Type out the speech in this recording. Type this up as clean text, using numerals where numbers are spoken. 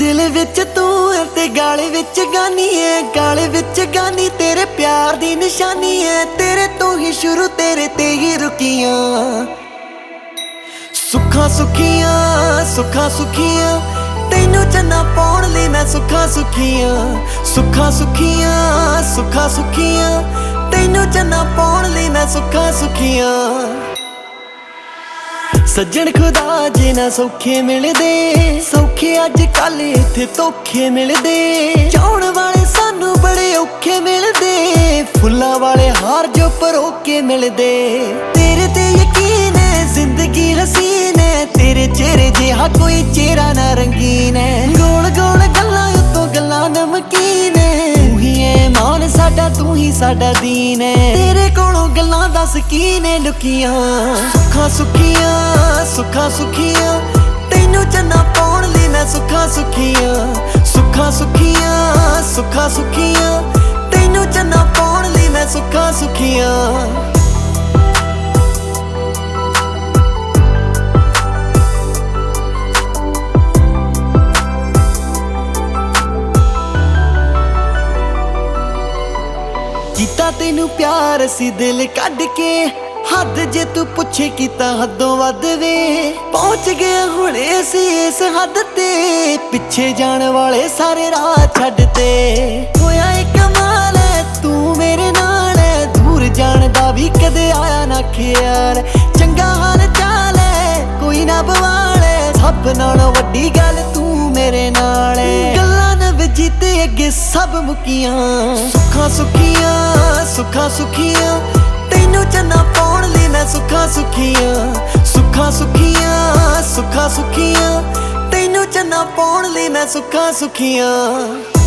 दिल विच तू ते गाले विच गानी है, गाले विच गानी तेरे प्यार दी निशानी है। तेरे तो ही शुरू तेरे ते ही रुकियां, सुखा सुखियां सुखा सुखियां तैनू चन्ना पाउण लई मैं सुखा सुखियां, सुखा सुखियां सुखा सुखियां तैनू चन्ना पाउण लई मैं सुखा सुखियां। सज्जन खुदा जे ना सौखे मिलदे, सौखे अज कल इत्थे धोखे मिलदे। चाउण वाले सानू बड़े औखे मिलदे, फुल्लां वाले हार जो परोके मिलदे। तेरे ते यकीन है जिंदगी हसीन है, तेरे चेहरे जिहा कोई चेहरा ना रंगीन है। गोल गोल गल्लां उत्तों गल्लां नमकीन है, तू ही है मान साडा तू ही साडा दीन है। तेरे कोलों गल्लां दस की ने लुकियां, सुखा सुखियां सुखा सुखियां तैनू चन्ना पाउण लई मैं सुखा सुखियां, सुखा सुखियां सुखा सुखियां तैनू चन्ना पाउण लई मैं सुखा सुखियां। कीता तैनू प्यार सी दिल कढ के, हद जे तू पुछे कीता हदों वध वे। पहुंच गया हुणे असी इस हद ते, पिछे जाण वाले सारे राह छड्डते। होया ए कमाल है तू मेरे नाल है, दूर जाण दा भी कदे आया ना ख्याल। चंगा हाल चाल है कोई ना बवाल है, सब नालों वड्डी गल तू मेरे नाल है। गल्लां न जीते अगे सब मुकियां, सुखा सुखियां सुखा सुखियां तैनू चन्ना पाउण लई मैं सुखा सुखियां, सुखा सुखियां सुखा सुखियां तैनू चन्ना पाउण लई मैं सुखा सुखियां।